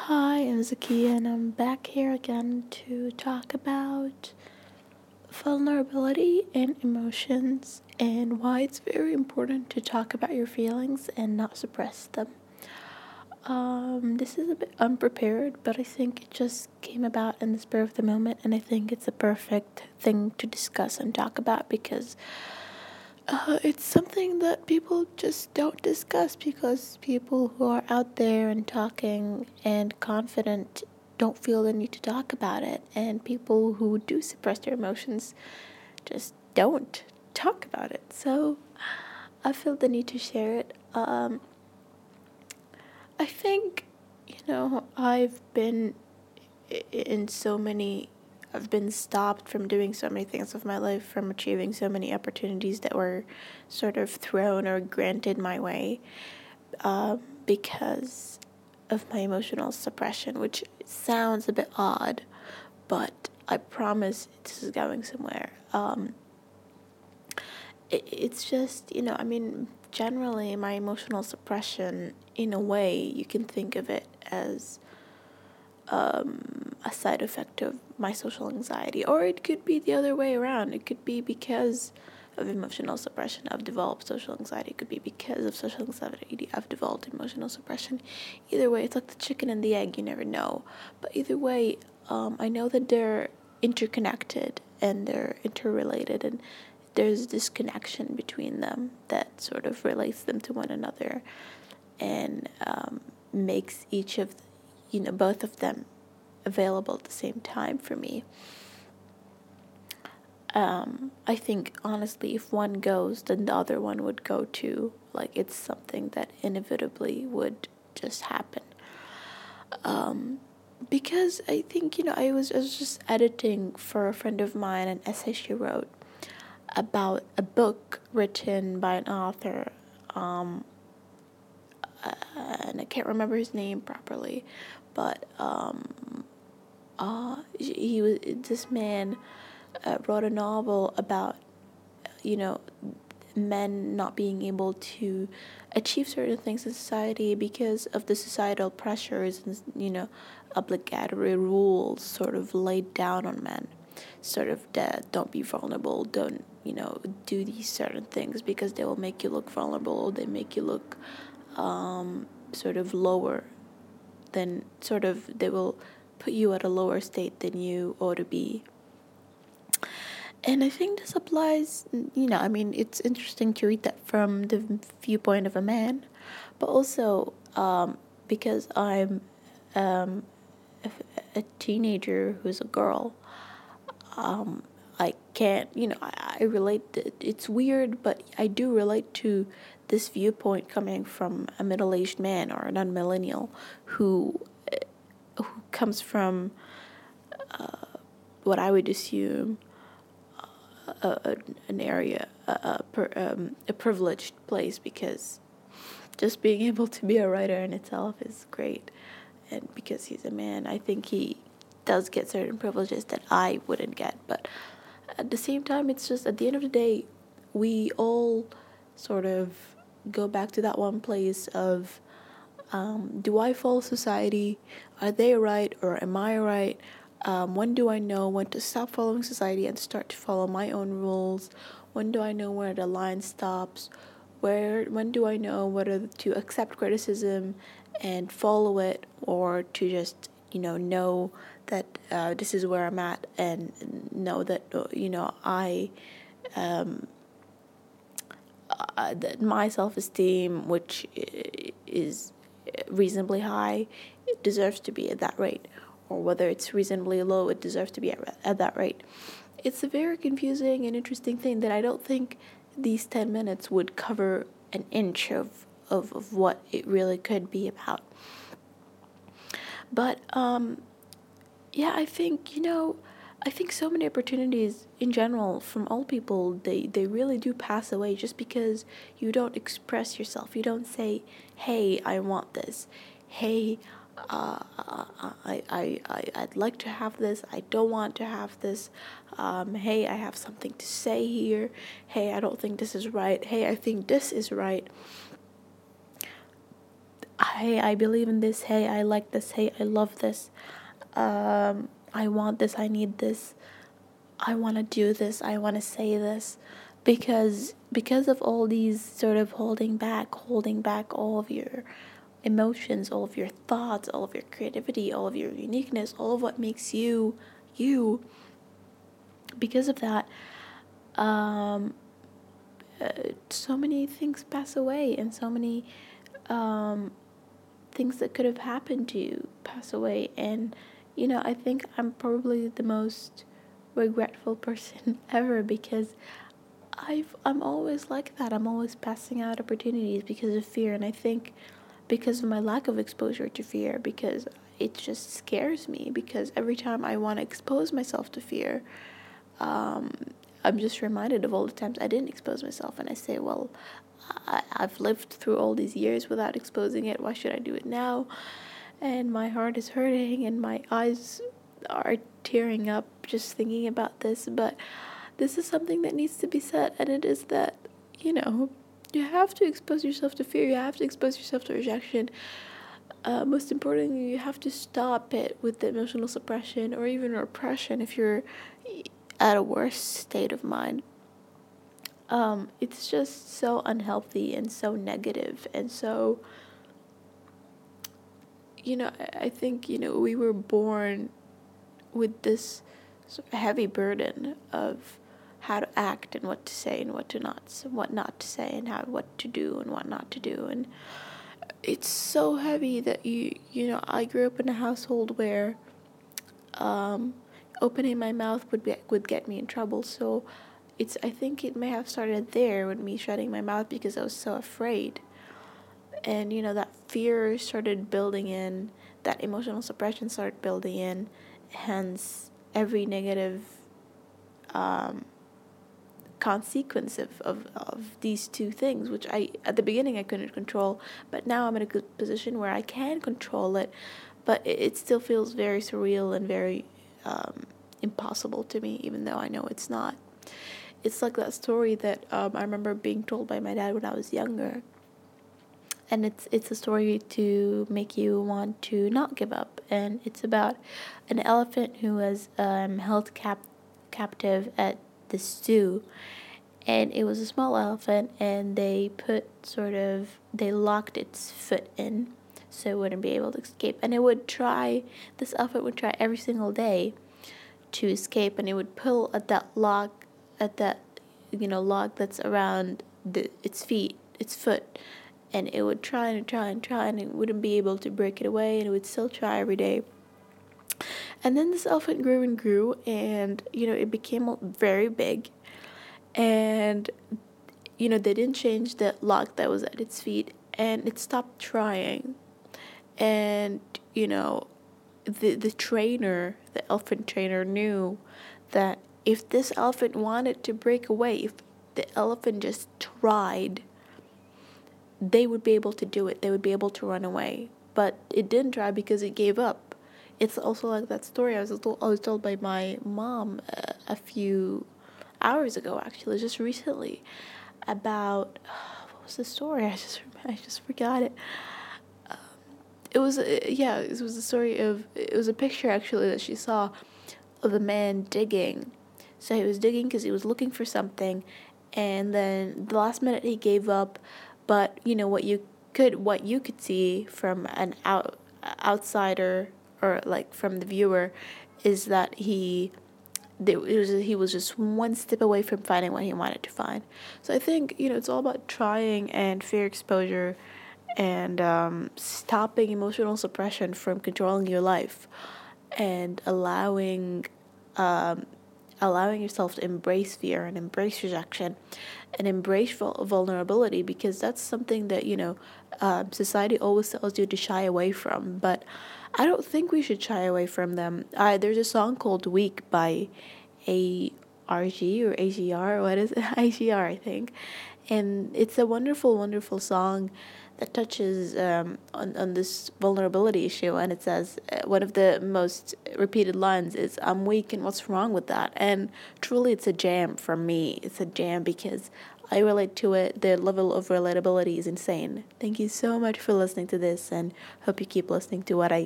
Hi, I'm Zakia, and I'm back here again to talk about vulnerability and emotions and why it's very important to talk about your feelings and not suppress them. This is a bit unprepared, but I think it just came about in the spur of the moment, and I think it's a perfect thing to discuss and talk about because it's something that people just don't discuss because people who are out there and talking and confident don't feel the need to talk about it, and people who do suppress their emotions just don't talk about it. So I feel the need to share it. I think, I've been in so many I've been stopped from doing so many things of my life, from achieving so many opportunities that were sort of thrown or granted my way because of my emotional suppression, which sounds a bit odd, but I promise this is going somewhere. It's just, generally my emotional suppression, in a way, you can think of it as a side effect of my social anxiety, or it could be the other way around. It could be because of emotional suppression I've developed social anxiety. It could be because of social anxiety I've developed emotional suppression. Either way, it's like the chicken and the egg, you never know. But either way, I know that they're interconnected and they're interrelated, and there's this connection between them that sort of relates them to one another and makes each of both of them available at the same time for me. I think, honestly, if one goes, then the other one would go too. Like, it's something that inevitably would just happen. Because I think, I was just editing for a friend of mine an essay she wrote about a book written by an author, and I can't remember his name properly, but he was this man wrote a novel about men not being able to achieve certain things in society because of the societal pressures and obligatory rules sort of laid down on men, sort of that don't be vulnerable, don't do these certain things because they will make you look vulnerable, they make you look sort of lower than, sort of, they will put you at a lower state than you ought to be. And I think this applies, it's interesting to read that from the viewpoint of a man, but also because I'm um, a teenager who's a girl, I can't, I relate, it's weird, but I do relate to this viewpoint coming from a middle-aged man or a non-millennial who comes from what I would assume an area, a privileged place, because just being able to be a writer in itself is great. And because he's a man, I think he does get certain privileges that I wouldn't get. But at the same time, it's just, at the end of the day, we all sort of go back to that one place of, do I follow society? Are they right or am I right? When do I know when to stop following society and start to follow my own rules? When do I know where the line stops? When do I know whether to accept criticism and follow it, or to just know that this is where I'm at, and know that that my self-esteem, which is reasonably high, it deserves to be at that rate, or whether it's reasonably low, it deserves to be at that rate. It's a very confusing and interesting thing that I don't think these 10 minutes would cover an inch of what it really could be about. But yeah, I think so many opportunities in general from all people, they really do pass away just because you don't express yourself. You don't say, hey, I want this. Hey, I'd like to have this. I don't want to have this. Hey, I have something to say here. Hey, I don't think this is right. Hey, I think this is right. hey, I believe in this, hey, I like this, hey, I love this, I want this, I need this, I want to do this, I want to say this, because of all these sort of holding back all of your emotions, all of your thoughts, all of your creativity, all of your uniqueness, all of what makes you you. Because of that, um, so many things pass away, and so many um, things that could have happened to you pass away. And I think I'm probably the most regretful person ever, because I'm always like that. I'm always passing out opportunities because of fear, and I think because of my lack of exposure to fear, because it just scares me, because every time I want to expose myself to fear, um, I'm just reminded of all the times I didn't expose myself, and I say, well, I've lived through all these years without exposing it. Why should I do it now? And my heart is hurting, and my eyes are tearing up just thinking about this. But this is something that needs to be said, and it is that, you have to expose yourself to fear, you have to expose yourself to rejection. Most importantly, you have to stop it with the emotional suppression or even repression if you're at a worse state of mind. It's just so unhealthy and so negative, and so, I think, we were born with this sort of heavy burden of how to act and what to say and what not to say, and what to do and what not to do. And it's so heavy that I grew up in a household where um, opening my mouth would get me in trouble. So I think it may have started there with me shutting my mouth because I was so afraid. And that fear started building in, that emotional suppression started building in, hence every negative um, consequence of these two things, which at the beginning I couldn't control, but now I'm in a good position where I can control it, but it still feels very surreal and very impossible to me, even though I know it's not. It's like that story that I remember being told by my dad when I was younger, and it's a story to make you want to not give up, and it's about an elephant who was held captive at the zoo, and it was a small elephant, and they locked its foot in so it wouldn't be able to escape, and this elephant would try every single day to escape, and it would pull at that lock, at that log that's around its foot, and it would try and try and try, and it wouldn't be able to break it away, and it would still try every day. And then this elephant grew and grew, and it became very big, and they didn't change the lock that was at its feet, and it stopped trying. And the elephant trainer knew that if this elephant wanted to break away, if the elephant just tried, they would be able to do it. They would be able to run away. But it didn't try because it gave up. It's also like that story I was told by my mom a few hours ago, actually, just recently, about what was the story? I just forgot it. It was it was a story of, it was a picture actually that she saw of a man digging. So he was digging because he was looking for something, and then the last minute he gave up. But what you could see from an outsider, or like from the viewer, is that he was just one step away from finding what he wanted to find. So I think it's all about trying and fear exposure, and stopping emotional suppression from controlling your life, and allowing yourself to embrace fear and embrace rejection and embrace vulnerability, because that's something that society always tells you to shy away from, but I don't think we should shy away from them. There's a song called Weak by ARG or AGR, what is it? AGR, I think, and it's a wonderful, wonderful song that touches on this vulnerability issue, and it says, one of the most repeated lines is, "I'm weak, and what's wrong with that?" And truly, it's a jam for me. It's a jam because I relate to it. The level of relatability is insane. Thank you so much for listening to this, and hope you keep listening to what I